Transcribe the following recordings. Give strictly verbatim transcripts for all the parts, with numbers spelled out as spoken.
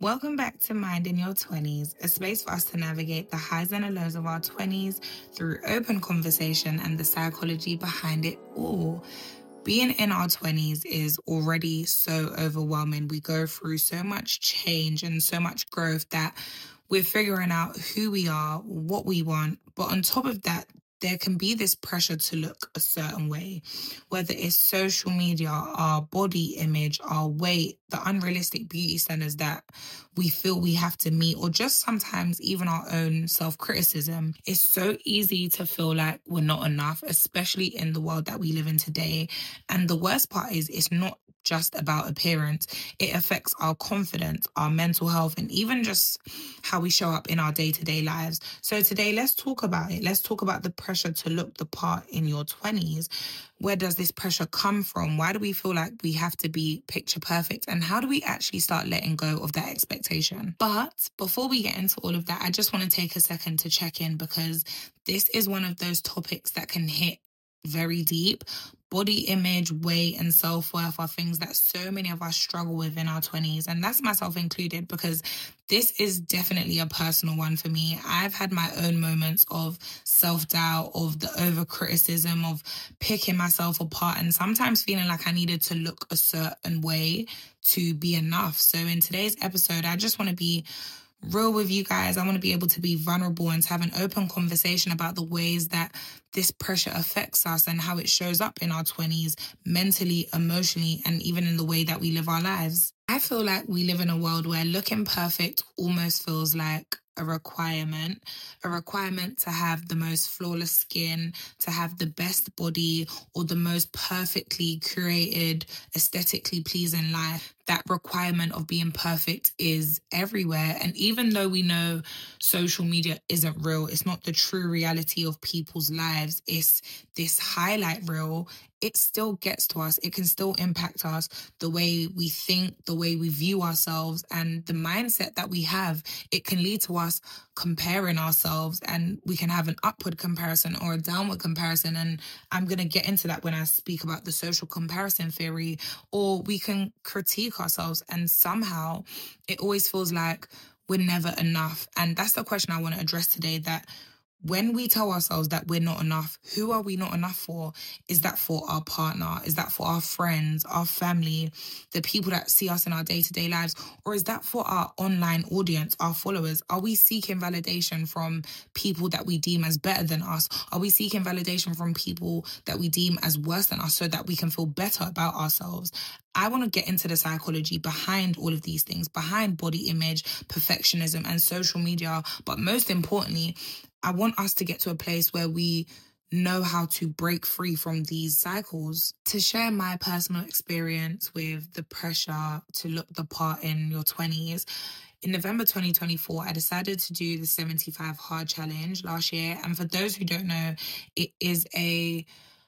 Welcome back to Mind in Your twenties, a space for us to navigate the highs and the lows of our twenties through open conversation and the psychology behind it all. Being in our twenties is already so overwhelming. We go through so much change and so much growth that we're figuring out who we are, what we want. But on top of that, there can be this pressure to look a certain way, whether it's social media, our body image, our weight, the unrealistic beauty standards that we feel we have to meet, or just sometimes even our own self-criticism. It's so easy to feel like we're not enough, especially in the world that we live in today. And the worst part is it's not just about appearance. It affects our confidence, our mental health, and even just how we show up in our day-to-day lives. So today, let's talk about it. Let's talk about the pressure to look the part in your twenties. Where does this pressure come from? Why do we feel like we have to be picture perfect? And how do we actually start letting go of that expectation? But before we get into all of that, I just want to take a second to check in, because this is one of those topics that can hit very deep. Body image, weight, and self-worth are things that so many of us struggle with in our twenties. And that's myself included, because this is definitely a personal one for me. I've had my own moments of self-doubt, of the over-criticism, of picking myself apart, and sometimes feeling like I needed to look a certain way to be enough. So in today's episode, I just want to be real with you guys. I want to be able to be vulnerable and to have an open conversation about the ways that this pressure affects us and how it shows up in our twenties, mentally, emotionally, and even in the way that we live our lives. I feel like we live in a world where looking perfect almost feels like a requirement, a requirement to have the most flawless skin, to have the best body, or the most perfectly curated, aesthetically pleasing life. That requirement of being perfect is everywhere. And even though we know social media isn't real, it's not the true reality of people's lives, it's this highlight reel, it still gets to us. It can still impact us, the way we think, the way we view ourselves, and the mindset that we have. It can lead to us comparing ourselves, and we can have an upward comparison or a downward comparison. And I'm going to get into that when I speak about the social comparison theory. Or we can critique ourselves, and somehow it always feels like we're never enough. And that's the question I want to address today, that when we tell ourselves that we're not enough, who are we not enough for? Is that for our partner? Is that for our friends, our family, the people that see us in our day-to-day lives? Or is that for our online audience, our followers? Are we seeking validation from people that we deem as better than us? Are we seeking validation from people that we deem as worse than us so that we can feel better about ourselves? I want to get into the psychology behind all of these things, behind body image, perfectionism, and social media. But most importantly, I want us to get to a place where we know how to break free from these cycles. To share my personal experience with the pressure to look the part in your twenties, in November twenty twenty-four, I decided to do the seventy-five Hard Challenge last year. And for those who don't know, it is a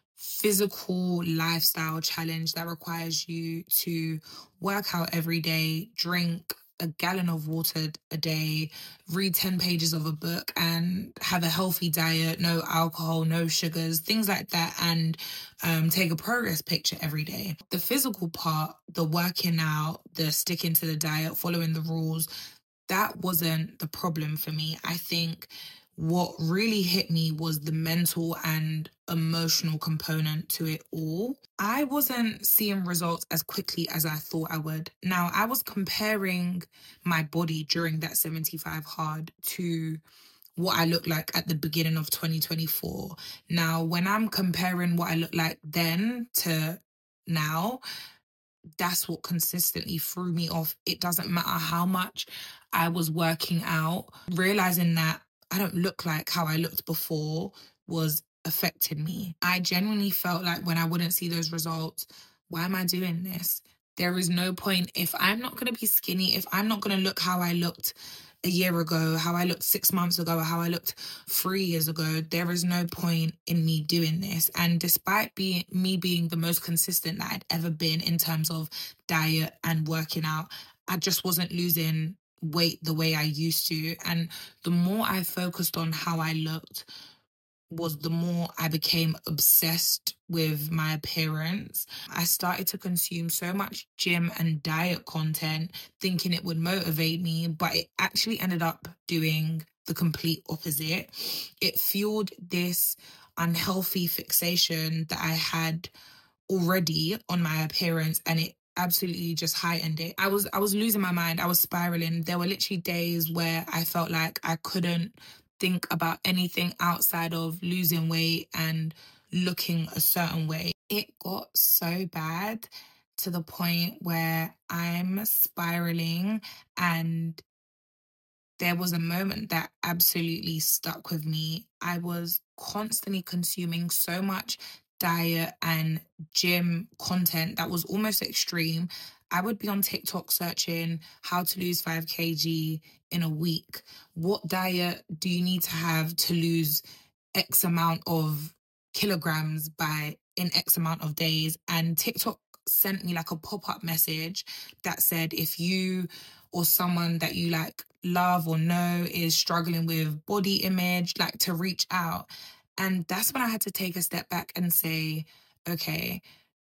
physical lifestyle challenge that requires you to work out every day, drink a gallon of water a day, read ten pages of a book, and have a healthy diet, no alcohol, no sugars, things like that, and um, take a progress picture every day. The physical part, the working out, the sticking to the diet, following the rules, that wasn't the problem for me. I think what really hit me was the mental and emotional component to it all. I wasn't seeing results as quickly as I thought I would. Now, I was comparing my body during that seventy-five hard to what I looked like at the beginning of twenty twenty-four. Now, when I'm comparing what I looked like then to now, that's what consistently threw me off. It doesn't matter how much I was working out, realizing that I don't look like how I looked before was affecting me. I genuinely felt like when I wouldn't see those results, why am I doing this? There is no point. If I'm not going to be skinny, if I'm not going to look how I looked a year ago, how I looked six months ago, or how I looked three years ago, there is no point in me doing this. And despite being me being the most consistent that I'd ever been in terms of diet and working out, I just wasn't losing weight the way I used to. And the more I focused on how I looked, was the more I became obsessed with my appearance. I started to consume so much gym and diet content, thinking it would motivate me, but it actually ended up doing the complete opposite. It fueled this unhealthy fixation that I had already on my appearance, and it absolutely just heightened it. I was I was losing my mind. I was spiraling. There were literally days where I felt like I couldn't think about anything outside of losing weight and looking a certain way. It got so bad to the point where I'm spiraling, and there was a moment that absolutely stuck with me. I was constantly consuming so much diet and gym content that was almost extreme. I would be on TikTok searching how to lose five kilograms in a week. What diet do you need to have to lose X amount of kilograms by in X amount of days? And TikTok sent me like a pop-up message that said, if you or someone that you like love or know is struggling with body image, like to reach out. And that's when I had to take a step back and say, okay,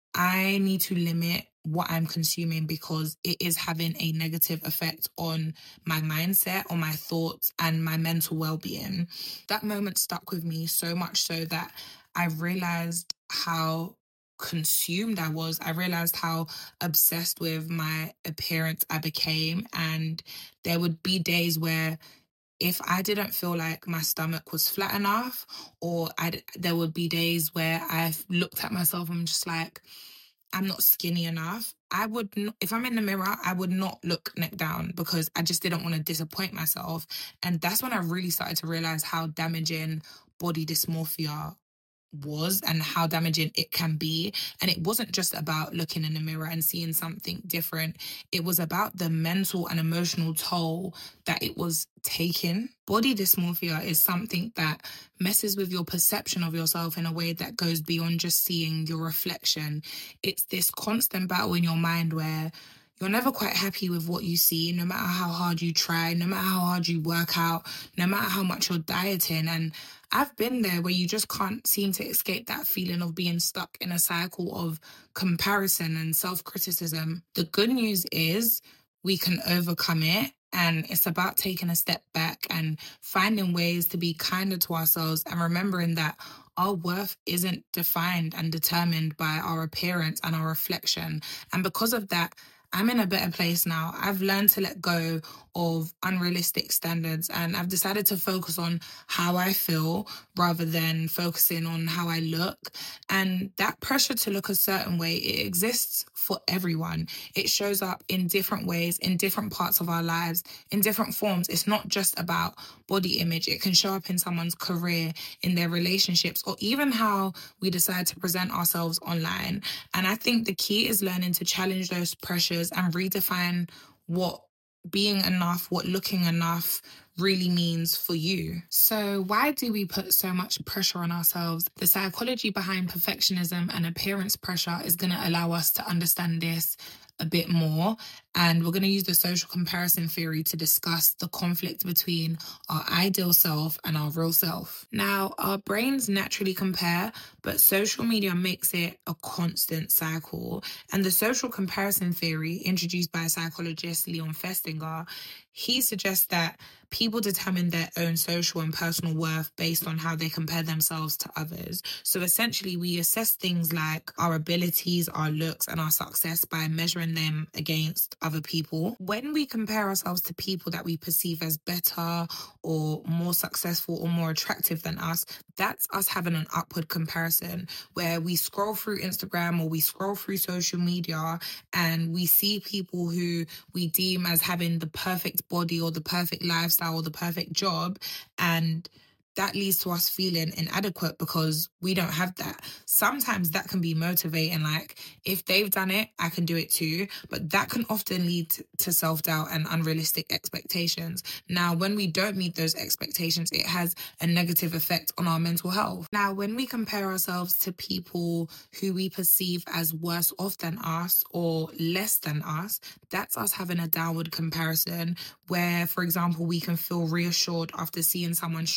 I need to limit what I'm consuming because it is having a negative effect on my mindset, on my thoughts, and my mental well-being. That moment stuck with me so much so that I realized how consumed I was. I realized how obsessed with my appearance I became. And there would be days where if I didn't feel like my stomach was flat enough, or I there would be days where I've looked at myself and I'm just like, I'm not skinny enough. I would, not, if I'm in the mirror, I would not look neck down because I just didn't want to disappoint myself. And that's when I really started to realize how damaging body dysmorphia was and how damaging it can be. And it wasn't just about looking in the mirror and seeing something different. It was about the mental and emotional toll that it was taking. Body dysmorphia is something that messes with your perception of yourself in a way that goes beyond just seeing your reflection. It's this constant battle in your mind where you're never quite happy with what you see, no matter how hard you try, no matter how hard you work out, no matter how much you're dieting. And I've been there where you just can't seem to escape that feeling of being stuck in a cycle of comparison and self-criticism. The good news is we can overcome it, and it's about taking a step back and finding ways to be kinder to ourselves and remembering that our worth isn't defined and determined by our appearance and our reflection. And because of that, I'm in a better place now. I've learned to let go of unrealistic standards, and I've decided to focus on how I feel rather than focusing on how I look. And that pressure to look a certain way, it exists for everyone. It shows up in different ways, in different parts of our lives, in different forms. It's not just about body image. It can show up in someone's career, in their relationships, or even how we decide to present ourselves online. And I think the key is learning to challenge those pressures and redefine what being enough, what looking enough really means for you. So why do we put so much pressure on ourselves? The psychology behind perfectionism and appearance pressure is going to allow us to understand this a bit more, and we're going to use the social comparison theory to discuss the conflict between our ideal self and our real self. Now, our brains naturally compare, but social media makes it a constant cycle. And the social comparison theory, introduced by psychologist Leon Festinger, he suggests that people determine their own social and personal worth based on how they compare themselves to others. So essentially, we assess things like our abilities, our looks, and our success by measuring them against other people. When we compare ourselves to people that we perceive as better or more successful or more attractive than us, that's us having an upward comparison where we scroll through Instagram or we scroll through social media and we see people who we deem as having the perfect body or the perfect lifestyle or the perfect job, and that leads to us feeling inadequate because we don't have that. Sometimes that can be motivating, like if they've done it, I can do it too. But that can often lead to self-doubt and unrealistic expectations. Now, when we don't meet those expectations, it has a negative effect on our mental health. Now, when we compare ourselves to people who we perceive as worse off than us or less than us, that's us having a downward comparison where, for example, we can feel reassured after seeing someone struggle in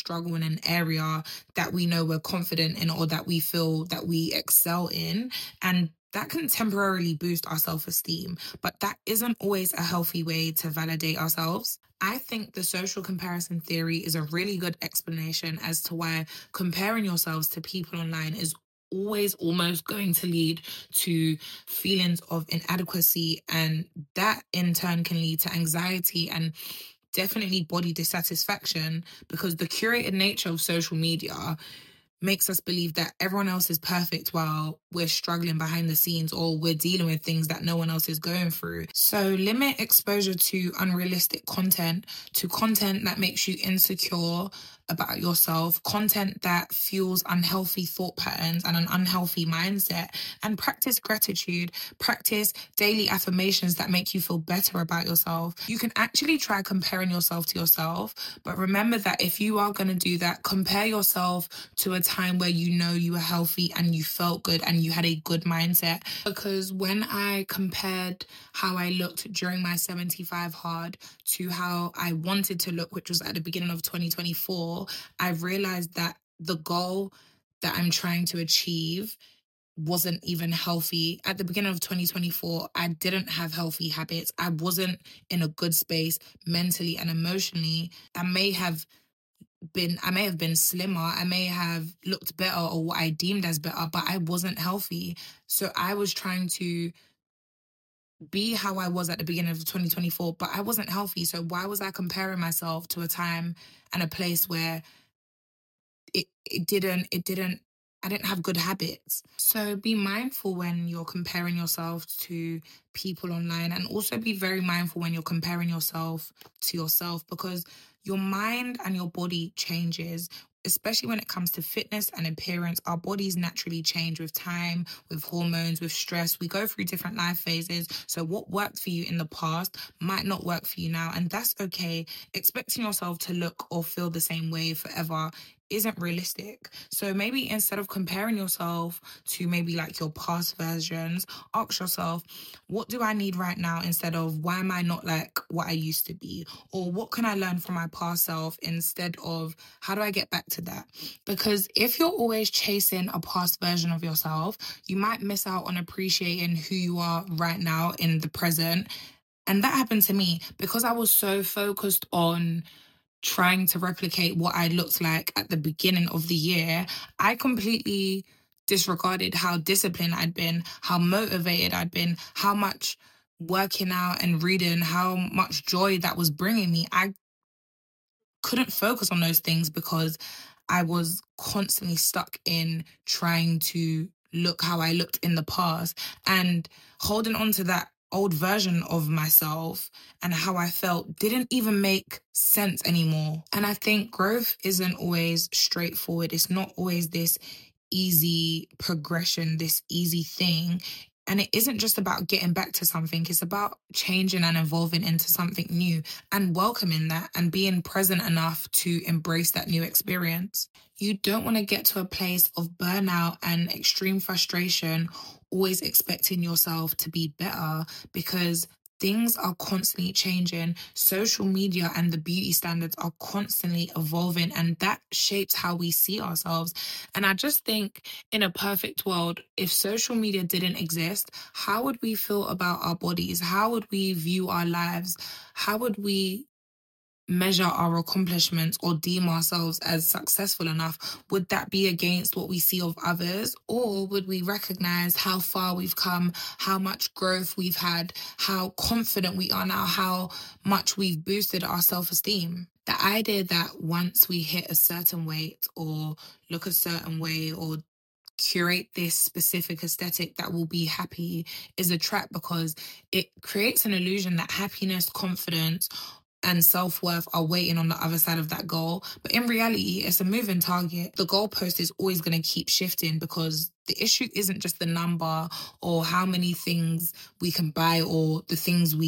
an area that we know we're confident in or that we feel that we excel in. And that can temporarily boost our self-esteem, but that isn't always a healthy way to validate ourselves. I think the social comparison theory is a really good explanation as to why comparing yourselves to people online is always almost going to lead to feelings of inadequacy, and that in turn can lead to anxiety and definitely body dissatisfaction, because the curated nature of social media makes us believe that everyone else is perfect while we're struggling behind the scenes, or we're dealing with things that no one else is going through. So limit exposure to unrealistic content, to content that makes you insecure about yourself, content that fuels unhealthy thought patterns and an unhealthy mindset, and practice gratitude. Practice daily affirmations that make you feel better about yourself. You can actually try comparing yourself to yourself, but remember that if you are going to do that, compare yourself to a time where you know you were healthy and you felt good and you had a good mindset. Because when I compared how I looked during my seventy-five hard to how I wanted to look, which was at the beginning of twenty twenty-four, I've realized that the goal that I'm trying to achieve wasn't even healthy. At the beginning of twenty twenty-four, I didn't have healthy habits. I wasn't in a good space mentally and emotionally. I may have been, I may have been slimmer. I may have looked better, or what I deemed as better, but I wasn't healthy. So I was trying to be how I was at the beginning of twenty twenty-four, but I wasn't healthy. So why was I comparing myself to a time and a place where it, it didn't, it didn't, I didn't have good habits? So be mindful when you're comparing yourself to people online, and also be very mindful when you're comparing yourself to yourself, because your mind and your body changes. Especially when it comes to fitness and appearance, our bodies naturally change with time, with hormones, with stress. We go through different life phases. So what worked for you in the past might not work for you now, and that's okay. Expecting yourself to look or feel the same way forever isn't realistic. So maybe instead of comparing yourself to maybe like your past versions, ask yourself, what do I need right now, instead of why am I not like what I used to be? Or what can I learn from my past self, instead of how do I get back to that? Because if you're always chasing a past version of yourself, you might miss out on appreciating who you are right now in the present. And that happened to me because I was so focused on trying to replicate what I looked like at the beginning of the year. I completely disregarded how disciplined I'd been, how motivated I'd been, how much working out and reading, how much joy that was bringing me. I couldn't focus on those things because I was constantly stuck in trying to look how I looked in the past, and holding on to that old version of myself and how I felt didn't even make sense anymore. And I think growth isn't always straightforward. It's not always this easy progression, this easy thing. And it isn't just about getting back to something. It's about changing and evolving into something new, and welcoming that and being present enough to embrace that new experience. You don't want to get to a place of burnout and extreme frustration, always expecting yourself to be better, because things are constantly changing. Social media and the beauty standards are constantly evolving, and that shapes how we see ourselves. And I just think in a perfect world, if social media didn't exist, how would we feel about our bodies? How would we view our lives? How would we measure our accomplishments or deem ourselves as successful enough? Would that be against what we see of others? Or would we recognize how far we've come, how much growth we've had, how confident we are now, how much we've boosted our self-esteem? The idea that once we hit a certain weight or look a certain way or curate this specific aesthetic that will be happy is a trap, because it creates an illusion that happiness, confidence, and self-worth are waiting on the other side of that goal. But in reality, it's a moving target. The goalpost is always going to keep shifting, because the issue isn't just the number or how many things we can buy or the things we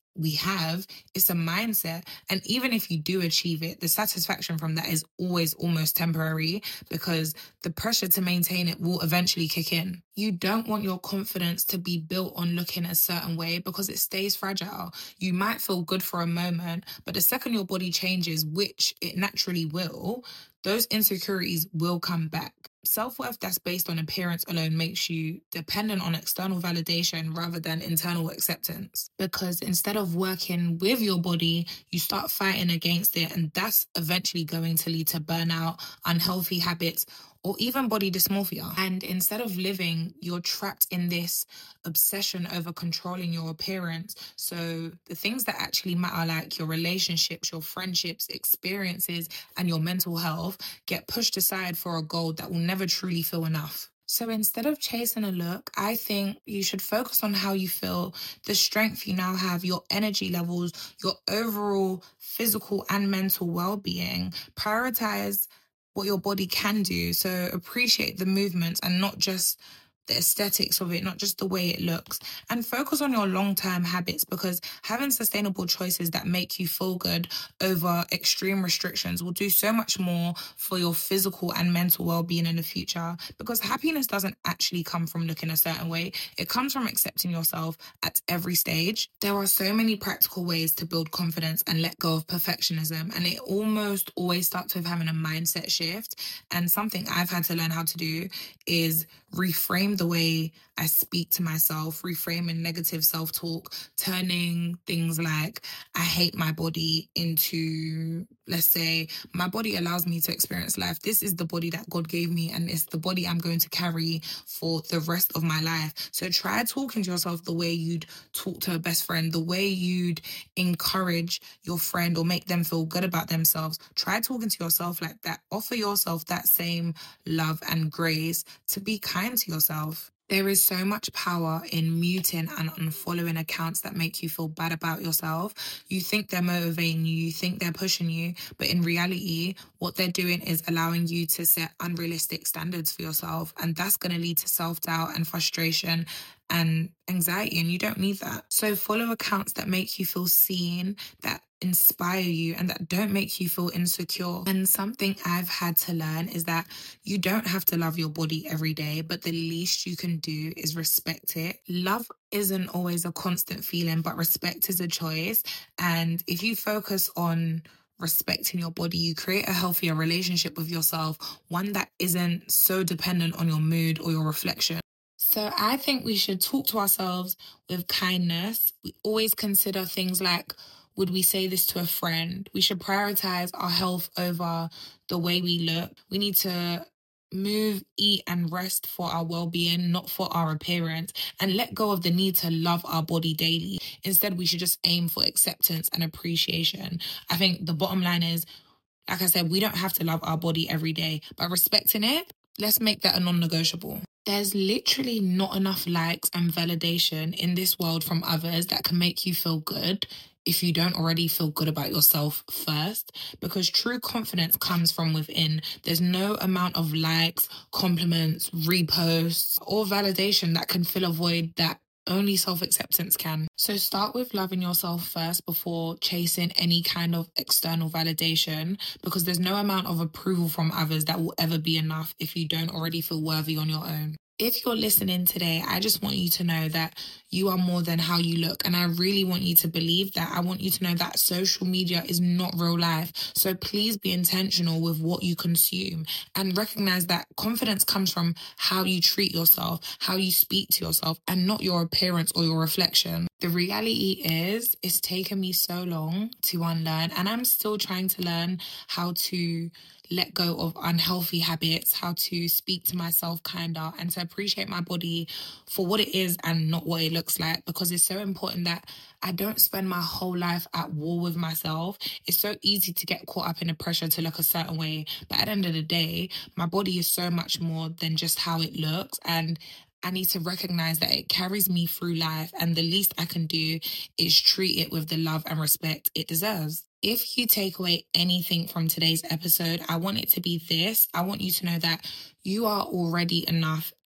we have, it's a mindset. And even if you do achieve it, the satisfaction from that is always almost temporary because the pressure to maintain it will eventually kick in. You don't want your confidence to be built on looking a certain way because it stays fragile. You might feel good for a moment, but the second your body changes, which it naturally will, those insecurities will come back. Self-worth that's based on appearance alone makes you dependent on external validation rather than internal acceptance. Because instead of working with your body, you start fighting against it, and that's eventually going to lead to burnout, unhealthy habits, or even body dysmorphia. And instead of living, you're trapped in this obsession over controlling your appearance. So the things that actually matter, like your relationships, your friendships, experiences, and your mental health, get pushed aside for a goal that will never truly feel enough. So instead of chasing a look, I think you should focus on how you feel, the strength you now have, your energy levels, your overall physical and mental well-being. Prioritize what your body can do. So appreciate the movements and not just the aesthetics of it, not just the way it looks, and focus on your long-term habits, because having sustainable choices that make you feel good over extreme restrictions will do so much more for your physical and mental well-being in the future, because happiness doesn't actually come from looking a certain way. It comes from accepting yourself at every stage. There are so many practical ways to build confidence and let go of perfectionism, and it almost always starts with having a mindset shift. And something I've had to learn how to do is reframe the way I speak to myself, reframing negative self-talk, turning things like I hate my body into, let's say, my body allows me to experience life. This is the body that God gave me, and it's the body I'm going to carry for the rest of my life. So try talking to yourself the way you'd talk to a best friend, the way you'd encourage your friend or make them feel good about themselves. Try talking to yourself like that. Offer yourself that same love and grace to be kind to yourself. There is so much power in muting and unfollowing accounts that make you feel bad about yourself. You think they're motivating you, you think they're pushing you, but in reality, what they're doing is allowing you to set unrealistic standards for yourself, and that's going to lead to self-doubt and frustration and anxiety, and you don't need that. So follow accounts that make you feel seen, that inspire you, and that don't make you feel insecure. And something I've had to learn is that you don't have to love your body every day, but the least you can do is respect it. Love isn't always a constant feeling, but respect is a choice. And if you focus on respecting your body, you create a healthier relationship with yourself, one that isn't so dependent on your mood or your reflection. So I think we should talk to ourselves with kindness. We always consider things like, would we say this to a friend? We should prioritize our health over the way we look. We need to move, eat, and rest for our well-being, not for our appearance, and let go of the need to love our body daily. Instead, we should just aim for acceptance and appreciation. I think the bottom line is, like I said, we don't have to love our body every day, but respecting it, let's make that a non-negotiable. There's literally not enough likes and validation in this world from others that can make you feel good if you don't already feel good about yourself first, because true confidence comes from within. There's no amount of likes, compliments, reposts, or validation that can fill a void that only self-acceptance can. So start with loving yourself first before chasing any kind of external validation, because there's no amount of approval from others that will ever be enough if you don't already feel worthy on your own. If you're listening today, I just want you to know that you are more than how you look. And I really want you to believe that. I want you to know that social media is not real life. So please be intentional with what you consume and recognize that confidence comes from how you treat yourself, how you speak to yourself, and not your appearance or your reflection. The reality is, it's taken me so long to unlearn, and I'm still trying to learn how to let go of unhealthy habits, how to speak to myself kinder, and to appreciate my body for what it is and not what it looks like, because it's so important that I don't spend my whole life at war with myself. It's so easy to get caught up in the pressure to look a certain way, but at the end of the day, my body is so much more than just how it looks, and I need to recognize that it carries me through life, and the least I can do is treat it with the love and respect it deserves. If you take away anything from today's episode, I want it to be this. I want you to know that you are already enough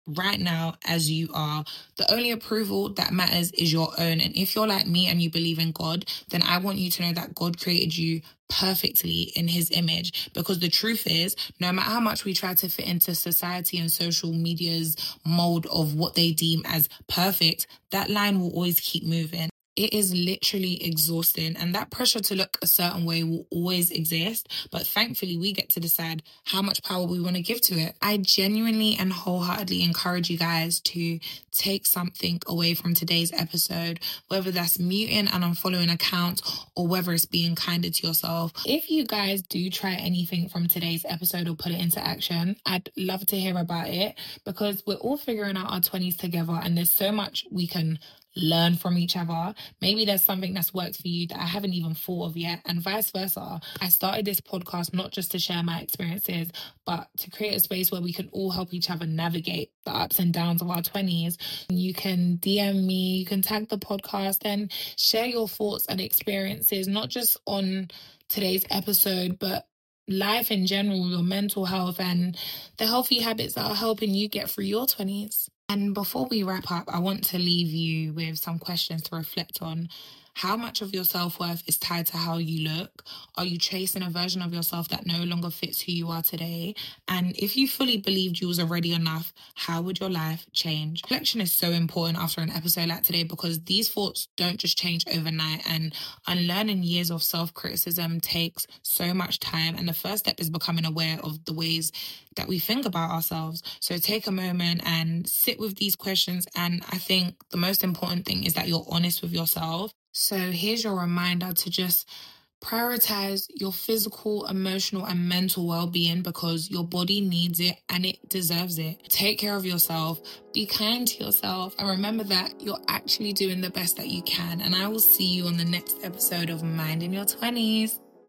right now as you are. The only approval that matters is your own. And if you're like me and you believe in God, then I want you to know that God created you perfectly in his image. Because the truth is, no matter how much we try to fit into society and social media's mold of what they deem as perfect, that line will always keep moving. It is literally exhausting, and that pressure to look a certain way will always exist, but thankfully we get to decide how much power we want to give to it. I genuinely and wholeheartedly encourage you guys to take something away from today's episode, whether that's muting and unfollowing accounts or whether it's being kinder to yourself. If you guys do try anything from today's episode or put it into action, I'd love to hear about it, because we're all figuring out our twenties together and there's so much we can learn from each other. Maybe there's something that's worked for you that I haven't even thought of yet, and vice versa. I started this podcast not just to share my experiences, but to create a space where we can all help each other navigate the ups and downs of our twenties. You can D M me, you can tag the podcast and share your thoughts and experiences, not just on today's episode, but life in general, your mental health and the healthy habits that are helping you get through your twenties. And before we wrap up, I want to leave you with some questions to reflect on. How much of your self-worth is tied to how you look? Are you chasing a version of yourself that no longer fits who you are today? And if you fully believed you was already enough, how would your life change? Reflection is so important after an episode like today, because these thoughts don't just change overnight, and unlearning years of self-criticism takes so much time. And the first step is becoming aware of the ways that we think about ourselves. So take a moment and sit with these questions. And I think the most important thing is that you're honest with yourself. So here's your reminder to just prioritize your physical, emotional, and mental well-being, because your body needs it and it deserves it. Take care of yourself, be kind to yourself, and remember that you're actually doing the best that you can. And I will see you on the next episode of Mind in Your twenties.